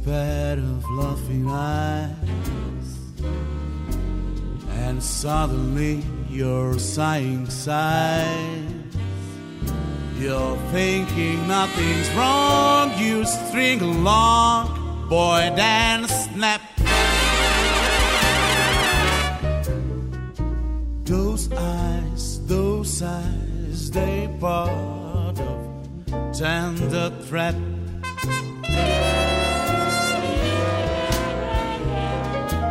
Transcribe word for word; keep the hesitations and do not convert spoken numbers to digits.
pair of laughing eyes, and suddenly you're sighing sighs. You're thinking nothing's wrong, you string along, boy, dance, snap. Those eyes, those eyes, they part of tender threat.